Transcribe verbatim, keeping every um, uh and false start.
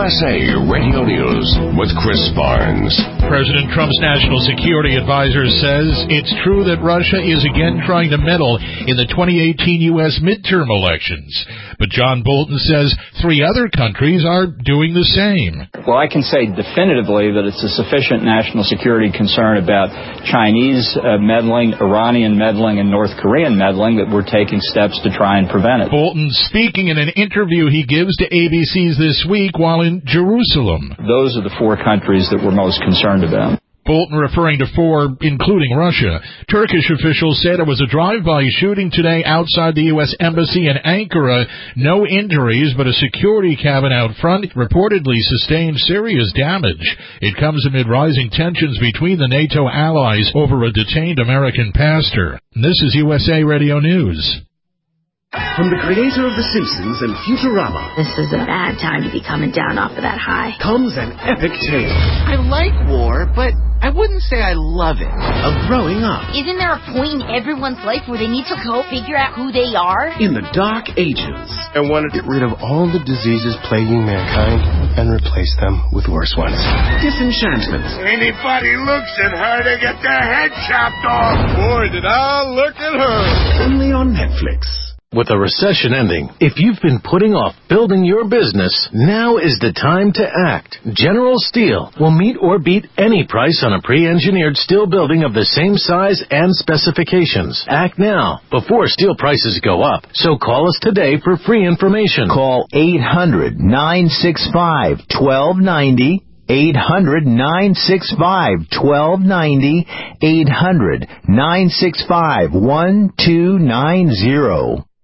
S A Radio News with Chris Barnes. President Trump's national security advisor says it's true that Russia is again trying to meddle in the twenty eighteen U S midterm elections. But John Bolton says three other countries are doing the same. Well, I can say definitively that it's a sufficient national security concern about Chinese uh, meddling, Iranian meddling, and North Korean meddling that we're taking steps to try and prevent it. Bolton speaking in an interview he gives to A B C's This Week while in Jerusalem. Those are the four countries that we're most concerned about. Bolton referring to four, including Russia. Turkish officials said it was a drive-by shooting today outside the U S Embassy in Ankara. No injuries, but a security cabin out front reportedly sustained serious damage. It comes amid rising tensions between the NATO allies over a detained American pastor. This is U S A Radio News. From the creator of The Simpsons and Futurama, this is a bad time to be coming down off of that high, comes an epic tale. I like war, but I wouldn't say I love it. Of growing up. Isn't there a point in everyone's life where they need to go figure out who they are? In the Dark Ages. I want to get rid of all the diseases plaguing mankind and replace them with worse ones. Disenchantment. Anybody looks at her, they get their head chopped off. Boy, did I look at her. Only on Netflix. With a recession ending, if you've been putting off building your business, now is the time to act. General Steel will meet or beat any price on a pre-engineered steel building of the same size and specifications. Act now, before steel prices go up. So call us today for free information. Call eight hundred, nine six five, one two nine zero. eight hundred, nine six five, one two nine zero. eight hundred, nine six five, one two nine zero.